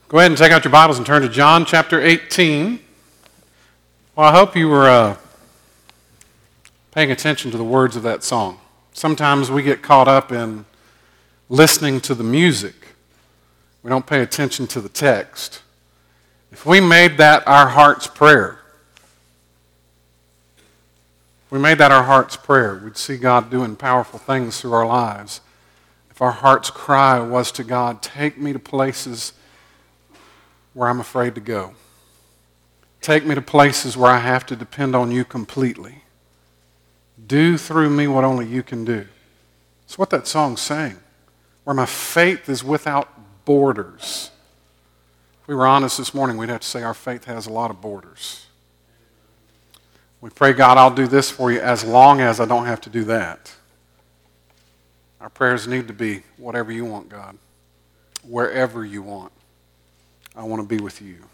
Go ahead and take out your Bibles and turn to John chapter 18. Well, I hope you were paying attention to the words of that song. Sometimes we get caught up in listening to the music. We don't pay attention to the text. If we made that our heart's prayer, we'd see God doing powerful things through our lives. If our heart's cry was to God, take me to places where I'm afraid to go. Take me to places where I have to depend on you completely. Do through me what only you can do. That's what that song's saying. Where my faith is without borders. If we were honest this morning, we'd have to say our faith has a lot of borders. We pray, God, I'll do this for you as long as I don't have to do that. Our prayers need to be whatever you want, God. Wherever you want. I want to be with you.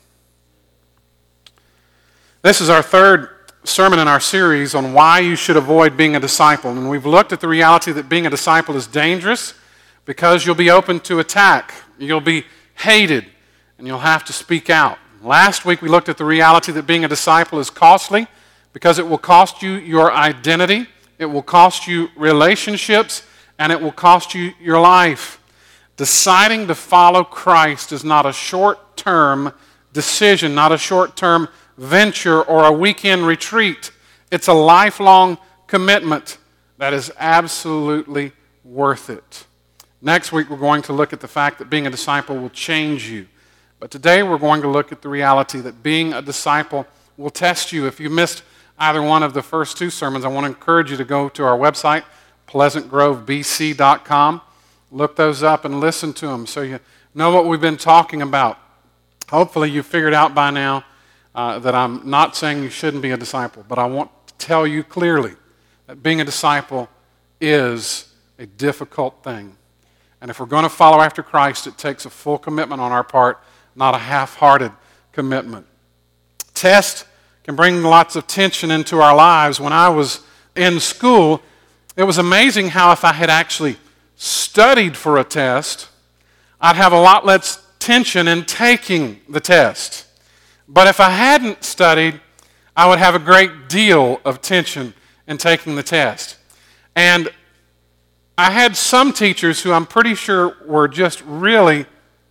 This is our third sermon in our series on why you should avoid being a disciple. And we've looked at the reality that being a disciple is dangerous because you'll be open to attack. You'll be hated, and you'll have to speak out. Last week we looked at the reality that being a disciple is costly because it will cost you your identity, it will cost you relationships, and it will cost you your life. Deciding to follow Christ is not a short-term decision, not a short-term venture or a weekend retreat. It's a lifelong commitment that is absolutely worth it. Next week, we're going to look at the fact that being a disciple will change you. But today, we're going to look at the reality that being a disciple will test you. If you missed either one of the first two sermons, I want to encourage you to go to our website, pleasantgrovebc.com. Look those up and listen to them so you know what we've been talking about. Hopefully you figured out by now that I'm not saying you shouldn't be a disciple, but I want to tell you clearly that being a disciple is a difficult thing. And if we're going to follow after Christ, it takes a full commitment on our part, not a half-hearted commitment. Test can bring lots of tension into our lives. When I was in school, it was amazing how if I had actually studied for a test, I'd have a lot less tension in taking the test. But if I hadn't studied, I would have a great deal of tension in taking the test. And I had some teachers who I'm pretty sure were just really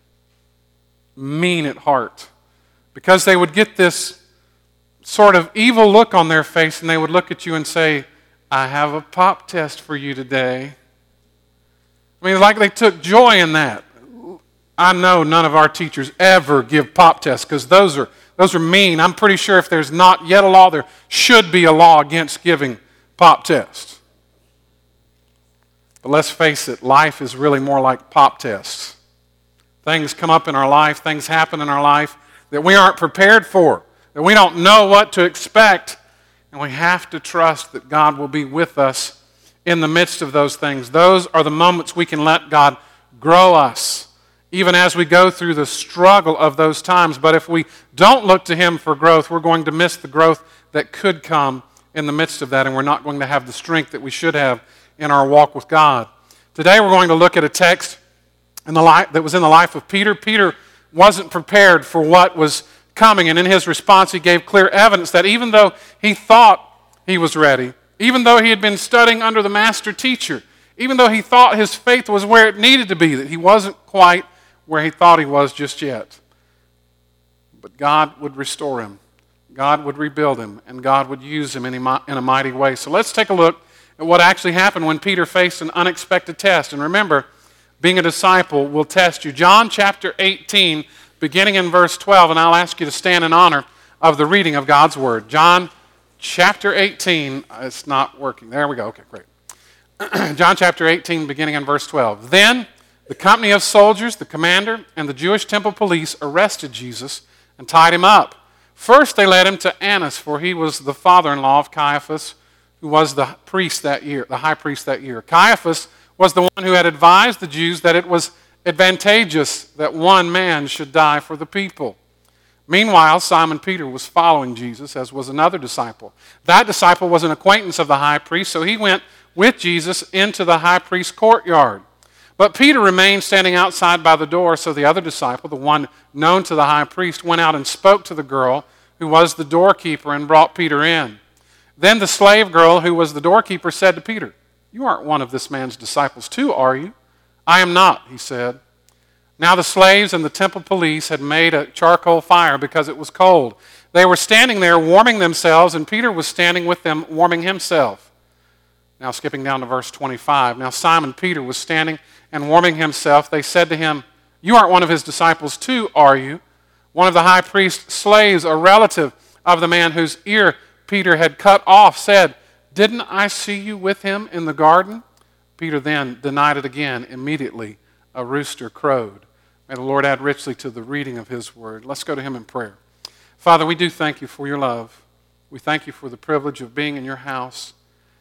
mean at heart because they would get this sort of evil look on their face and they would look at you and say, I have a pop test for you today. I mean, like they took joy in that. I know none of our teachers ever give pop tests because those are mean. I'm pretty sure if there's not yet a law, there should be a law against giving pop tests. But let's face it, life is really more like pop tests. Things come up in our life, things happen in our life that we aren't prepared for, that we don't know what to expect, and we have to trust that God will be with us in the midst of those things. Those are the moments we can let God grow us, even as we go through the struggle of those times. But if we don't look to Him for growth, we're going to miss the growth that could come in the midst of that, and we're not going to have the strength that we should have in our walk with God. Today we're going to look at a text that was in the life of Peter. Peter wasn't prepared for what was coming, and in his response he gave clear evidence that even though he thought he was ready, even though he had been studying under the master teacher, even though he thought his faith was where it needed to be, that he wasn't quite where he thought he was just yet. But God would restore him. God would rebuild him, and God would use him in a mighty way. So let's take a look at what actually happened when Peter faced an unexpected test. And remember, being a disciple will test you. John chapter 18, beginning in verse 12, and I'll ask you to stand in honor of the reading of God's Word. John chapter 18, it's not working. There we go. Okay, great. John chapter 18, beginning in verse 12. Then the company of soldiers, the commander, and the Jewish temple police arrested Jesus and tied him up. First they led him to Annas, for he was the father-in-law of Caiaphas, who was the priest that year, the high priest that year. Caiaphas was the one who had advised the Jews that it was advantageous that one man should die for the people. Meanwhile, Simon Peter was following Jesus, as was another disciple. That disciple was an acquaintance of the high priest, so he went with Jesus into the high priest's courtyard. But Peter remained standing outside by the door, so the other disciple, the one known to the high priest, went out and spoke to the girl who was the doorkeeper and brought Peter in. Then the slave girl who was the doorkeeper said to Peter, "You aren't one of this man's disciples too, are you?" "I am not," he said. Now the slaves and the temple police had made a charcoal fire because it was cold. They were standing there warming themselves, and Peter was standing with them warming himself. Now skipping down to verse 25. Now Simon Peter was standing and warming himself. They said to him, "You aren't one of his disciples too, are you?" One of the high priest's slaves, a relative of the man whose ear Peter had cut off, said, "Didn't I see you with him in the garden?" Peter then denied it again. Immediately a rooster crowed. May the Lord add richly to the reading of his word. Let's go to him in prayer. Father, we do thank you for your love. We thank you for the privilege of being in your house.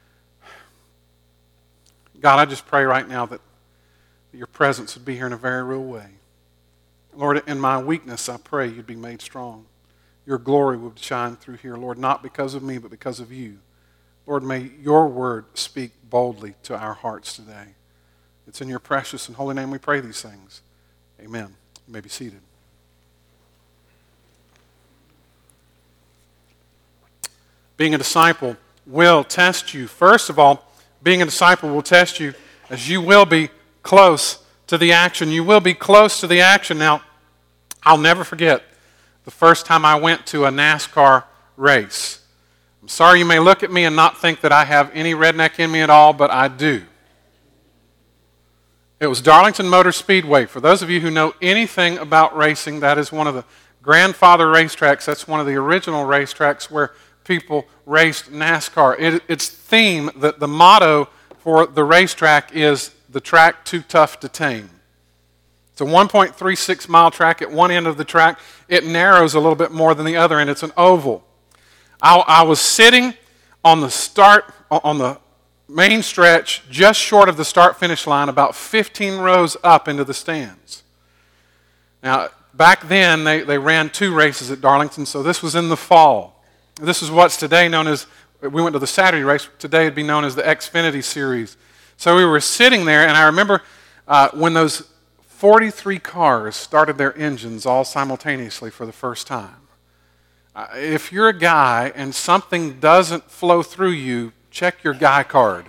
God, I just pray right now that your presence would be here in a very real way. Lord, in my weakness, I pray you'd be made strong. Your glory would shine through here, Lord, not because of me, but because of you. Lord, may your word speak boldly to our hearts today. It's in your precious and holy name we pray these things. Amen. You may be seated. Being a disciple will test you. First of all, being a disciple will test you as you will be close to the action. You will be close to the action. Now, I'll never forget the first time I went to a NASCAR race. I'm sorry you may look at me and not think that I have any redneck in me at all, but I do. It was Darlington Motor Speedway. For those of you who know anything about racing, that is one of the grandfather racetracks. That's one of the original racetracks where people raced NASCAR. Its theme, the motto for the racetrack is "the track too tough to tame." It's a 1.36 mile track. At one end of the track, it narrows a little bit more than the other, and it's an oval. I was sitting on the main stretch, just short of the start-finish line, about 15 rows up into the stands. Now, back then, they ran 2 races at Darlington, so this was in the fall. This is what's today known as, we went to the Saturday race, today it'd be known as the Xfinity Series. So we were sitting there, and I remember when those 43 cars started their engines all simultaneously for the first time. If you're a guy and something doesn't flow through you, check your guy card.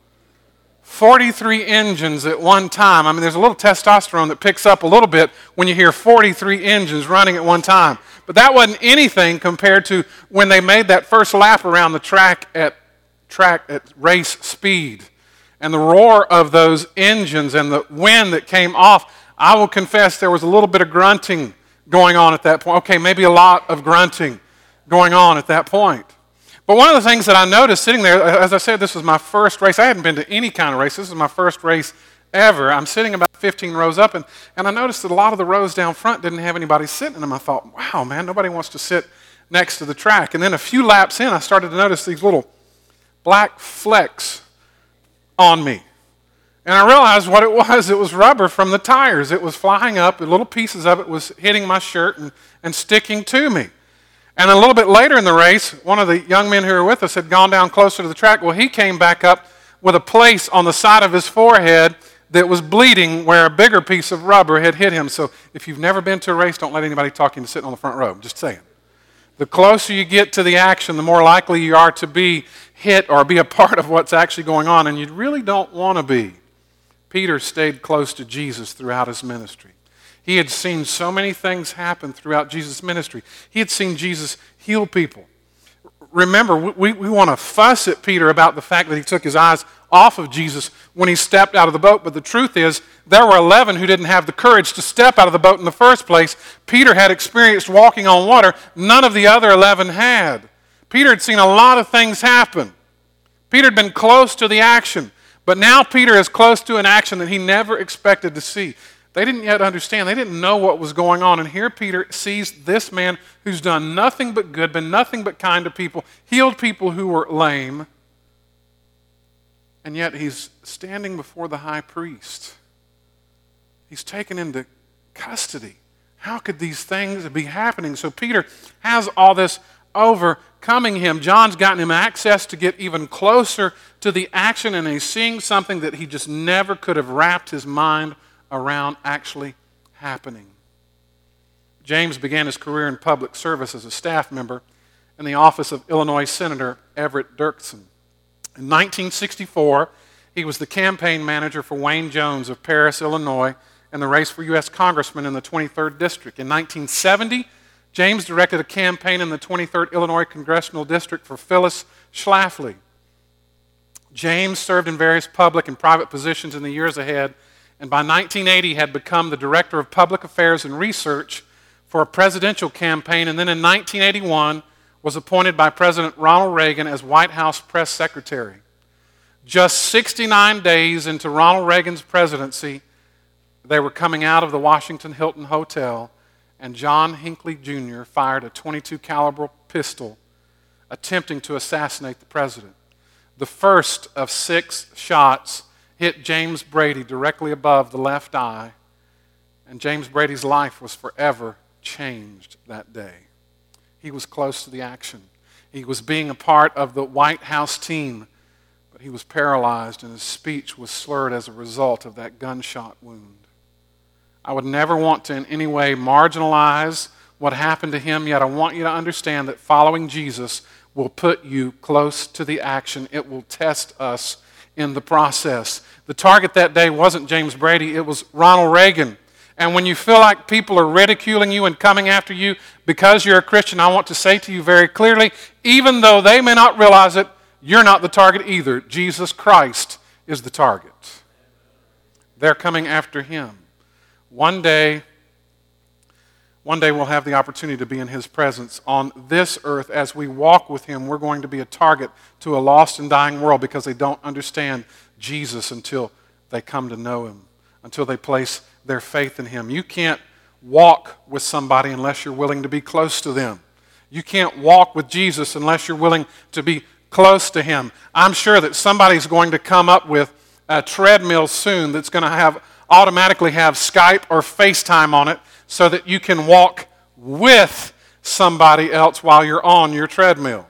43 engines at one time. I mean, there's a little testosterone that picks up a little bit when you hear 43 engines running at one time. But that wasn't anything compared to when they made that first lap around the track at race speed. And the roar of those engines and the wind that came off, I will confess there was a little bit of grunting going on at that point. Okay, maybe a lot of grunting going on at that point. But one of the things that I noticed sitting there, as I said, this was my first race. I hadn't been to any kind of race. This was my first race ever. I'm sitting about 15 rows up, and I noticed that a lot of the rows down front didn't have anybody sitting in them. I thought, wow, man, nobody wants to sit next to the track. And then a few laps in, I started to notice these little black flecks on me. And I realized what it was. It was rubber from the tires. It was flying up, and little pieces of it was hitting my shirt and sticking to me. And a little bit later in the race, one of the young men who were with us had gone down closer to the track. Well, he came back up with a place on the side of his forehead that was bleeding where a bigger piece of rubber had hit him. So if you've never been to a race, don't let anybody talk you into sitting on the front row. I'm just saying. The closer you get to the action, the more likely you are to be hit or be a part of what's actually going on, and you really don't want to be. Peter stayed close to Jesus throughout his ministry. He had seen so many things happen throughout Jesus' ministry. He had seen Jesus heal people. Remember, we want to fuss at Peter about the fact that he took his eyes off of Jesus when he stepped out of the boat, but the truth is there were 11 who didn't have the courage to step out of the boat in the first place. Peter had experienced walking on water. None of the other 11 had. Peter had seen a lot of things happen. Peter had been close to the action, but now Peter is close to an action that he never expected to see. They didn't yet understand. They didn't know what was going on. And here Peter sees this man who's done nothing but good, been nothing but kind to people, healed people who were lame, and yet he's standing before the high priest. He's taken into custody. How could these things be happening? So Peter has all this over becoming him. John's gotten him access to get even closer to the action, and he's seeing something that he just never could have wrapped his mind around actually happening. James began his career in public service as a staff member in the office of Illinois Senator Everett Dirksen. In 1964, he was the campaign manager for Wayne Jones of Paris, Illinois, in the race for U.S. Congressman in the 23rd District. In 1970, James directed a campaign in the 23rd Illinois Congressional District for Phyllis Schlafly. James served in various public and private positions in the years ahead, and by 1980 had become the Director of Public Affairs and Research for a presidential campaign, and then in 1981 was appointed by President Ronald Reagan as White House Press Secretary. Just 69 days into Ronald Reagan's presidency, they were coming out of the Washington Hilton Hotel, and John Hinckley Jr. fired a .22 caliber pistol, attempting to assassinate the president. The first of 6 shots hit James Brady directly above the left eye, and James Brady's life was forever changed that day. He was close to the action. He was being a part of the White House team, but he was paralyzed and his speech was slurred as a result of that gunshot wound. I would never want to in any way marginalize what happened to him, yet I want you to understand that following Jesus will put you close to the action. It will test us in the process. The target that day wasn't James Brady, it was Ronald Reagan. And when you feel like people are ridiculing you and coming after you because you're a Christian, I want to say to you very clearly, even though they may not realize it, you're not the target either. Jesus Christ is the target. They're coming after him. One day we'll have the opportunity to be in his presence on this earth. As we walk with him, we're going to be a target to a lost and dying world because they don't understand Jesus until they come to know him, until they place their faith in him. You can't walk with somebody unless you're willing to be close to them. You can't walk with Jesus unless you're willing to be close to him. I'm sure that somebody's going to come up with a treadmill soon that's going to automatically have Skype or FaceTime on it so that you can walk with somebody else while you're on your treadmill.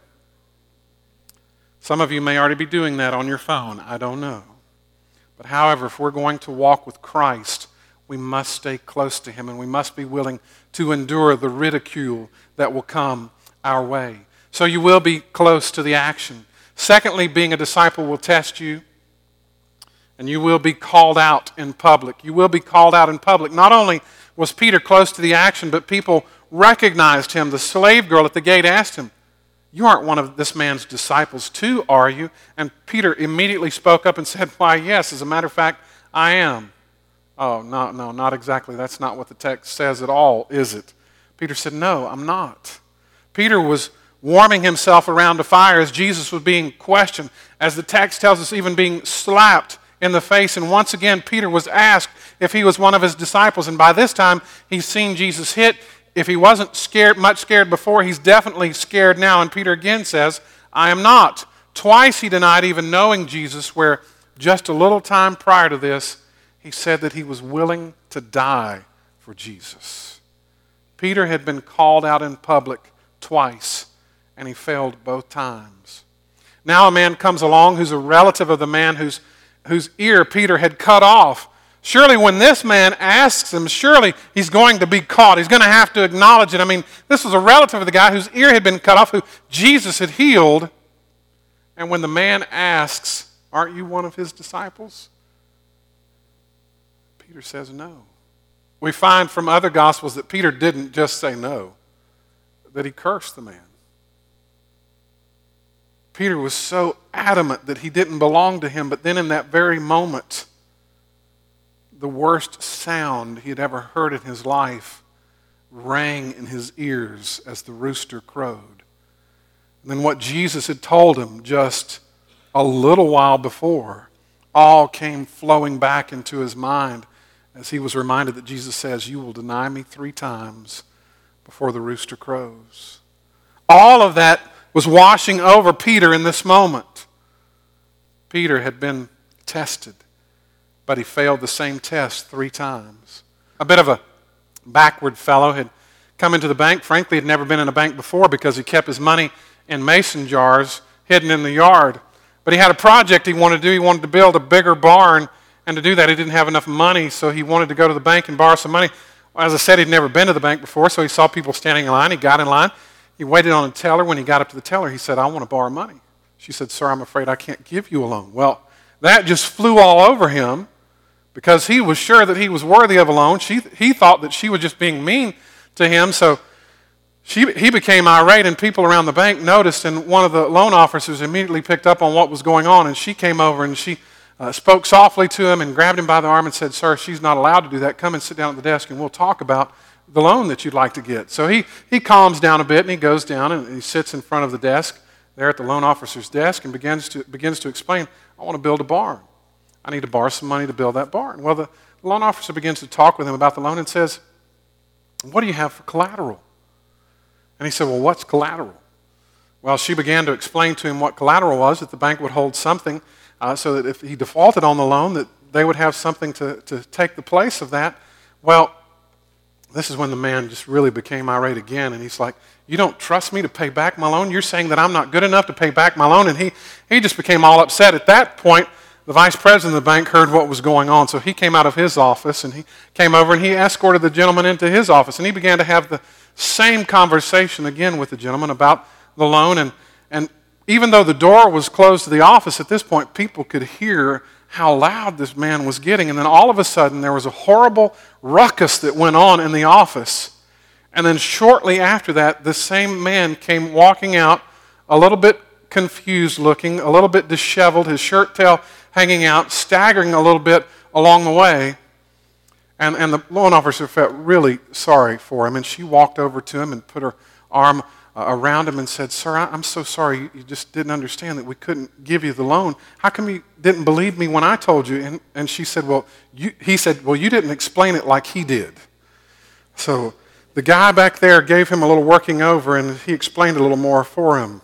Some of you may already be doing that on your phone. I don't know. But however, if we're going to walk with Christ, we must stay close to him and we must be willing to endure the ridicule that will come our way. So you will be close to the action. Secondly, being a disciple will test you. And you will be called out in public. You will be called out in public. Not only was Peter close to the action, but people recognized him. The slave girl at the gate asked him, "You aren't one of this man's disciples too, are you?" And Peter immediately spoke up and said, "Why, yes, as a matter of fact, I am." "Oh, no, not exactly. That's not what the text says at all, is it?" Peter said, "No, I'm not." Peter was warming himself around a fire as Jesus was being questioned, as the text tells us, even being slapped in the face. And once again, Peter was asked if he was one of his disciples. And by this time, he's seen Jesus hit. If he wasn't much scared before, he's definitely scared now. And Peter again says, "I am not." Twice he denied even knowing Jesus, where just a little time prior to this, he said that he was willing to die for Jesus. Peter had been called out in public twice, and he failed both times. Now a man comes along who's a relative of the man whose ear Peter had cut off. Surely when this man asks him, surely he's going to be caught. He's going to have to acknowledge it. I mean, this was a relative of the guy whose ear had been cut off, who Jesus had healed. And when the man asks, "Aren't you one of his disciples?" Peter says no. We find from other Gospels that Peter didn't just say no, that he cursed the man. Peter was so adamant that he didn't belong to him, but then in that very moment, the worst sound he had ever heard in his life rang in his ears as the rooster crowed. And then what Jesus had told him just a little while before all came flowing back into his mind as he was reminded that Jesus says, "You will deny me 3 times before the rooster crows." All of that was washing over Peter in this moment. Peter had been tested, but he failed the same test 3 times. A bit of a backward fellow had come into the bank. Frankly, had never been in a bank before because he kept his money in mason jars hidden in the yard. But he had a project he wanted to do. He wanted to build a bigger barn, and to do that he didn't have enough money, so he wanted to go to the bank and borrow some money. As I said, he'd never been to the bank before, so he saw people standing in line. He got in line. He waited on a teller. When he got up to the teller, he said, "I want to borrow money." She said, "Sir, I'm afraid I can't give you a loan." Well, that just flew all over him because he was sure that he was worthy of a loan. He thought that she was just being mean to him, so he became irate, and people around the bank noticed, and one of the loan officers immediately picked up on what was going on, and she came over and she spoke softly to him and grabbed him by the arm and said, "Sir, she's not allowed to do that. Come and sit down at the desk and we'll talk about the loan that you'd like to get." So he calms down a bit and he goes down and he sits in front of the desk there at the loan officer's desk and begins to explain, "I want to build a barn. I need to borrow some money to build that barn." Well, the loan officer begins to talk with him about the loan and says, "What do you have for collateral?" And he said, "Well, what's collateral?" Well, she began to explain to him what collateral was, that the bank would hold something so that if he defaulted on the loan, that they would have something to take the place of that. Well, this is when the man just really became irate again, and he's like, "You don't trust me to pay back my loan? You're saying that I'm not good enough to pay back my loan?" And he just became all upset. At that point, the vice president of the bank heard what was going on, so he came out of his office, and he came over and he escorted the gentleman into his office, and he began to have the same conversation again with the gentleman about the loan. And even though the door was closed to the office, at this point, people could hear how loud this man was getting. And then all of a sudden, there was a horrible ruckus that went on in the office. And then shortly after that, the same man came walking out, a little bit confused looking, a little bit disheveled, his shirt tail hanging out, staggering a little bit along the way. And the loan officer felt really sorry for him. And she walked over to him and put her arm around him and said, "Sir, I'm so sorry. You just didn't understand that we couldn't give you the loan. How come you didn't believe me when I told you?" And she said, he said, "Well, you didn't explain it like he did." So the guy back there gave him a little working over, and he explained a little more for him.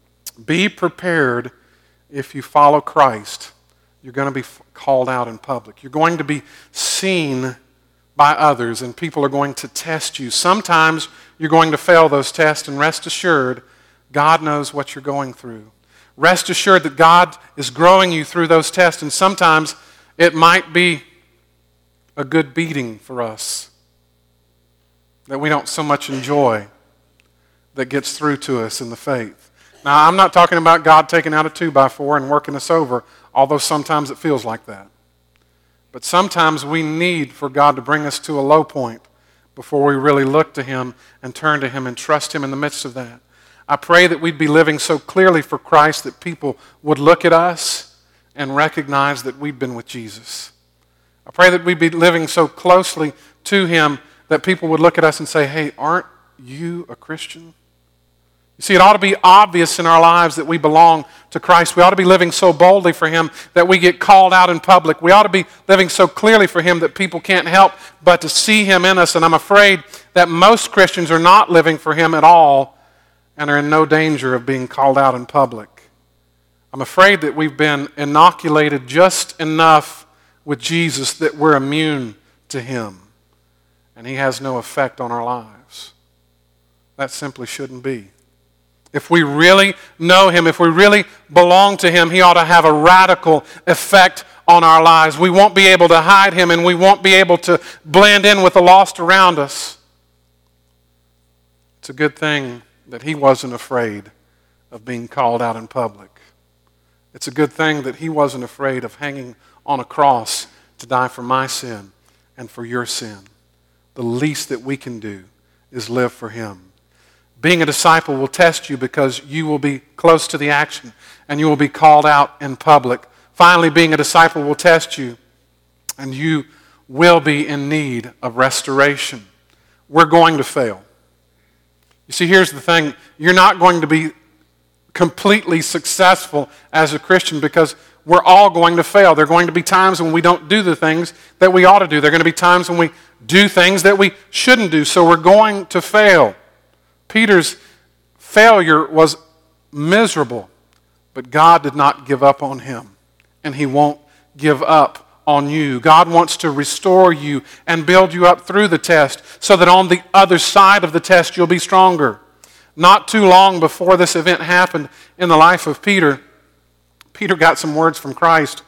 Be prepared if you follow Christ. You're going to be called out in public. You're going to be seen by others, and people are going to test you. Sometimes you're going to fail those tests, and rest assured, God knows what you're going through. Rest assured that God is growing you through those tests, and sometimes it might be a good beating for us that we don't so much enjoy that gets through to us in the faith. Now, I'm not talking about God taking out a 2x4 and working us over, although sometimes it feels like that. But sometimes we need for God to bring us to a low point before we really look to Him and turn to Him and trust Him in the midst of that. I pray that we'd be living so clearly for Christ that people would look at us and recognize that we've been with Jesus. I pray that we'd be living so closely to Him that people would look at us and say, "Hey, aren't you a Christian?" You see, it ought to be obvious in our lives that we belong to Christ. We ought to be living so boldly for Him that we get called out in public. We ought to be living so clearly for Him that people can't help but to see Him in us. And I'm afraid that most Christians are not living for Him at all and are in no danger of being called out in public. I'm afraid that we've been inoculated just enough with Jesus that we're immune to Him, and He has no effect on our lives. That simply shouldn't be. If we really know Him, if we really belong to Him, He ought to have a radical effect on our lives. We won't be able to hide Him, and we won't be able to blend in with the lost around us. It's a good thing that He wasn't afraid of being called out in public. It's a good thing that He wasn't afraid of hanging on a cross to die for my sin and for your sin. The least that we can do is live for Him. Being a disciple will test you because you will be close to the action and you will be called out in public. Finally, being a disciple will test you and you will be in need of restoration. We're going to fail. You see, here's the thing. You're not going to be completely successful as a Christian because we're all going to fail. There are going to be times when we don't do the things that we ought to do. There are going to be times when we do things that we shouldn't do. So we're going to fail. Peter's failure was miserable, but God did not give up on him, and He won't give up on you. God wants to restore you and build you up through the test so that on the other side of the test you'll be stronger. Not too long before this event happened in the life of Peter, Peter got some words from Christ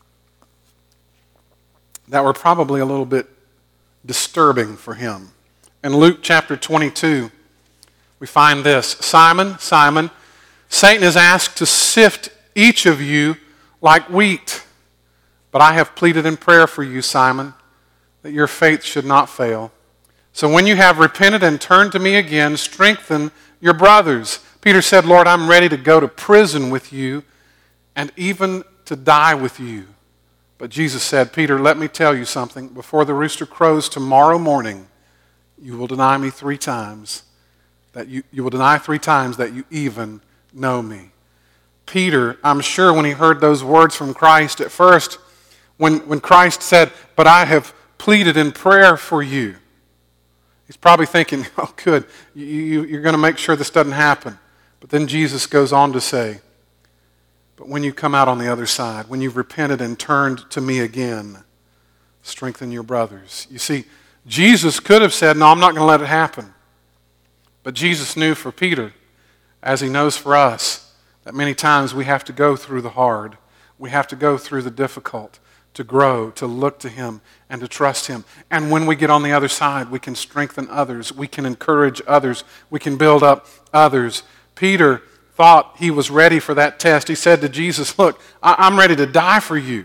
that were probably a little bit disturbing for him. In Luke chapter 22, we find this: Simon, Simon, Satan is asked to sift each of you like wheat. But I have pleaded in prayer for you, Simon, that your faith should not fail. So when you have repented and turned to me again, strengthen your brothers. Peter said, Lord, I'm ready to go to prison with you and even to die with you. But Jesus said, Peter, let me tell you something. Before the rooster crows tomorrow morning, you will deny me 3 times. That you will deny 3 times that you even know me. Peter, I'm sure when he heard those words from Christ at first, when Christ said, but I have pleaded in prayer for you, he's probably thinking, oh good, you're going to make sure this doesn't happen. But then Jesus goes on to say, but when you come out on the other side, when you've repented and turned to me again, strengthen your brothers. You see, Jesus could have said, no, I'm not going to let it happen. But Jesus knew for Peter, as he knows for us, that many times we have to go through the hard. We have to go through the difficult to grow, to look to him, and to trust him. And when we get on the other side, we can strengthen others. We can encourage others. We can build up others. Peter thought he was ready for that test. He said to Jesus, look, I'm ready to die for you.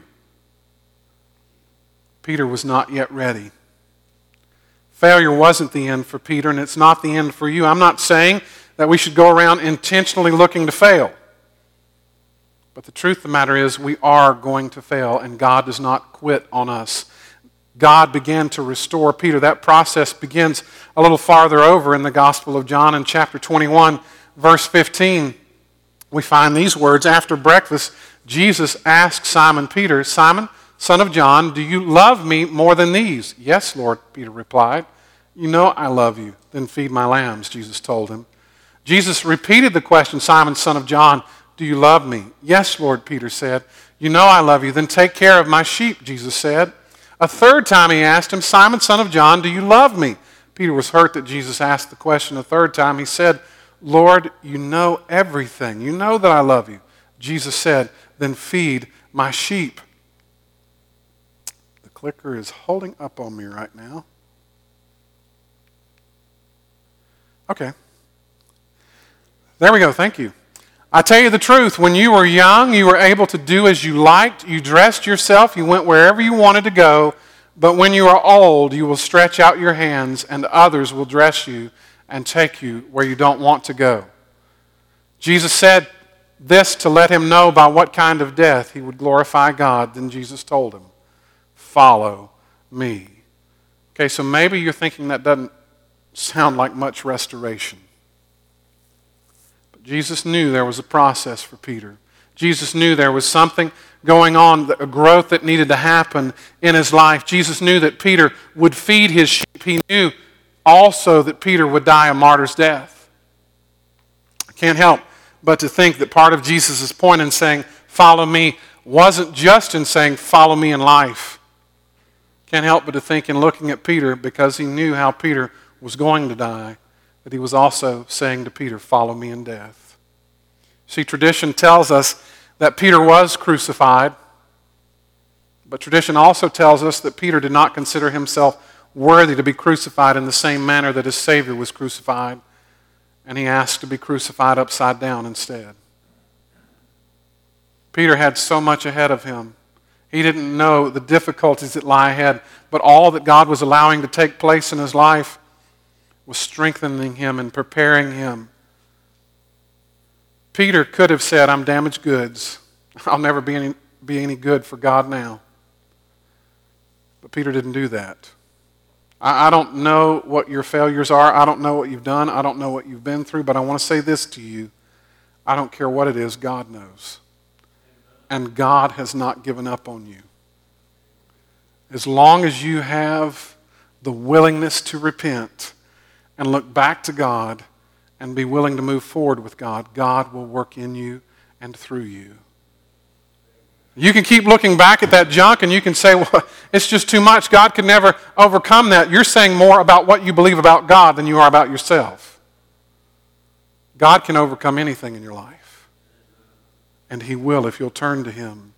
Peter was not yet ready. Failure wasn't the end for Peter, and it's not the end for you. I'm not saying that we should go around intentionally looking to fail. But the truth of the matter is we are going to fail, and God does not quit on us. God began to restore Peter. That process begins a little farther over in the Gospel of John in chapter 21, verse 15. We find these words: after breakfast, Jesus asked Simon Peter, Simon, son of John, do you love me more than these? Yes, Lord, Peter replied. You know I love you. Then feed my lambs, Jesus told him. Jesus repeated the question, Simon, son of John, do you love me? Yes, Lord, Peter said. You know I love you. Then take care of my sheep, Jesus said. A third time he asked him, Simon, son of John, do you love me? Peter was hurt that Jesus asked the question a third time. He said, Lord, you know everything. You know that I love you. Jesus said, then feed my sheep. The clicker is holding up on me right now. Okay. There we go. Thank you. I tell you the truth, when you were young, you were able to do as you liked. You dressed yourself. You went wherever you wanted to go. But when you are old, you will stretch out your hands, and others will dress you and take you where you don't want to go. Jesus said this to let him know by what kind of death he would glorify God. Then Jesus told him, follow me. Okay, so maybe you're thinking that doesn't sound like much restoration. Jesus knew there was a process for Peter. Jesus knew there was something going on, a growth that needed to happen in his life. Jesus knew that Peter would feed his sheep. He knew also that Peter would die a martyr's death. I can't help but to think that part of Jesus' point in saying, follow me, wasn't just in saying, follow me in life. Can't help but to think in looking at Peter, because he knew how Peter was going to die, that he was also saying to Peter, follow me in death. See, tradition tells us that Peter was crucified, but tradition also tells us that Peter did not consider himself worthy to be crucified in the same manner that his Savior was crucified, and he asked to be crucified upside down instead. Peter had so much ahead of him. He didn't know the difficulties that lie ahead, but all that God was allowing to take place in his life was strengthening him and preparing him. Peter could have said, I'm damaged goods. I'll never be any good for God now. But Peter didn't do that. I don't know what your failures are. I don't know what you've done. I don't know what you've been through. But I want to say this to you. I don't care what it is, God knows. And God has not given up on you. As long as you have the willingness to repent and look back to God and be willing to move forward with God, God will work in you and through you. You can keep looking back at that junk and you can say, well, it's just too much. God could never overcome that. You're saying more about what you believe about God than you are about yourself. God can overcome anything in your life. And He will if you'll turn to Him.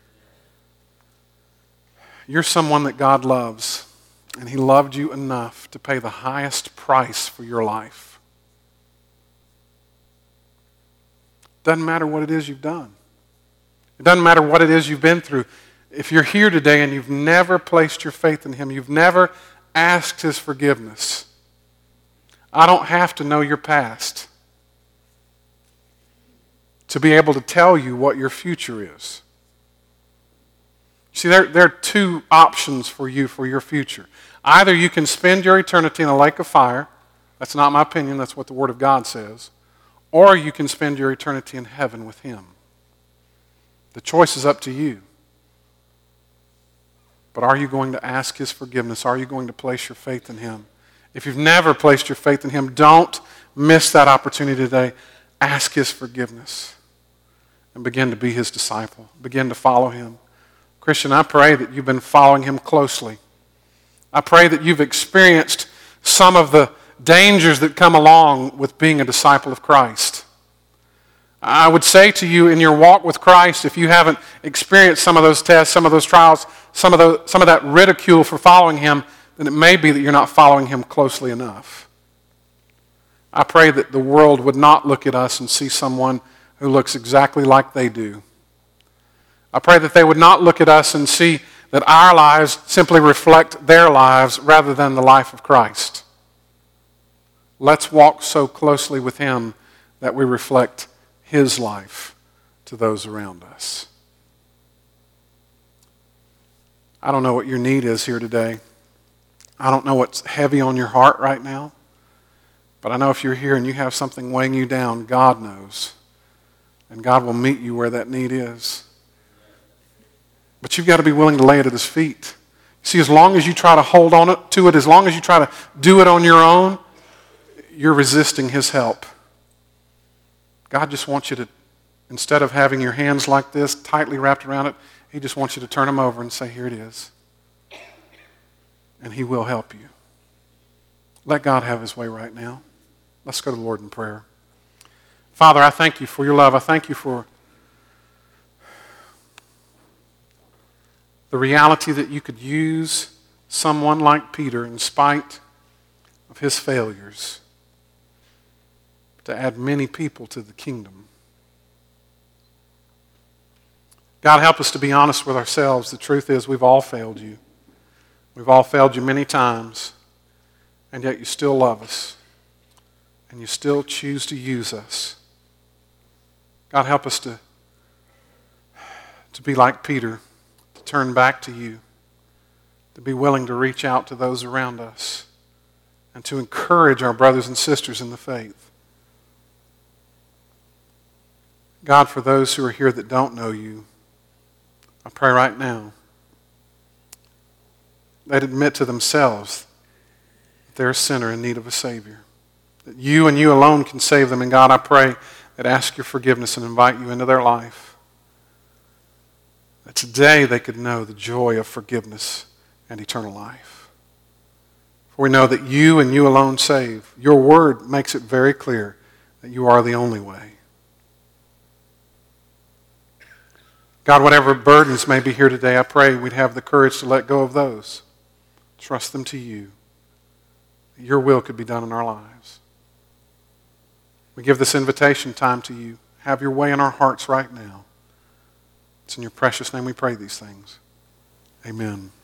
You're someone that God loves, and He loved you enough to pay the highest price for your life. Doesn't matter what it is you've done. It doesn't matter what it is you've been through. If you're here today and you've never placed your faith in Him, you've never asked His forgiveness, I don't have to know your past to be able to tell you what your future is. See, there are two options for you for your future. Either you can spend your eternity in a lake of fire. That's not my opinion. That's what the Word of God says. Or you can spend your eternity in heaven with Him. The choice is up to you. But are you going to ask His forgiveness? Are you going to place your faith in Him? If you've never placed your faith in Him, don't miss that opportunity today. Ask His forgiveness and begin to be His disciple. Begin to follow Him. Christian, I pray that you've been following Him closely. I pray that you've experienced some of the dangers that come along with being a disciple of Christ. I would say to you in your walk with Christ, if you haven't experienced some of those tests, some of those trials, some of that ridicule for following Him, then it may be that you're not following Him closely enough. I pray that the world would not look at us and see someone who looks exactly like they do. I pray that they would not look at us and see that our lives simply reflect their lives rather than the life of Christ. Let's walk so closely with Him that we reflect His life to those around us. I don't know what your need is here today. I don't know what's heavy on your heart right now. But I know if you're here and you have something weighing you down, God knows. And God will meet you where that need is. But you've got to be willing to lay it at His feet. See, as long as you try to hold on to it, as long as you try to do it on your own, you're resisting His help. God just wants you to, instead of having your hands like this, tightly wrapped around it, He just wants you to turn them over and say, here it is. And He will help you. Let God have His way right now. Let's go to the Lord in prayer. Father, I thank You for Your love. I thank You for the reality that You could use someone like Peter in spite of his failures to add many people to the kingdom. God, help us to be honest with ourselves. The truth is we've all failed You. We've all failed You many times, and yet You still love us, and You still choose to use us. God, help us to be like Peter, to turn back to You, to be willing to reach out to those around us, and to encourage our brothers and sisters in the faith. God, for those who are here that don't know You, I pray right now they'd admit to themselves that they're a sinner in need of a Savior, that You and You alone can save them. And God, I pray that ask Your forgiveness and invite You into their life, that today they could know the joy of forgiveness and eternal life. For we know that You and You alone save. Your word makes it very clear that You are the only way. God, whatever burdens may be here today, I pray we'd have the courage to let go of those. Trust them to You. That Your will could be done in our lives. We give this invitation time to You. Have Your way in our hearts right now. It's in Your precious name we pray these things. Amen.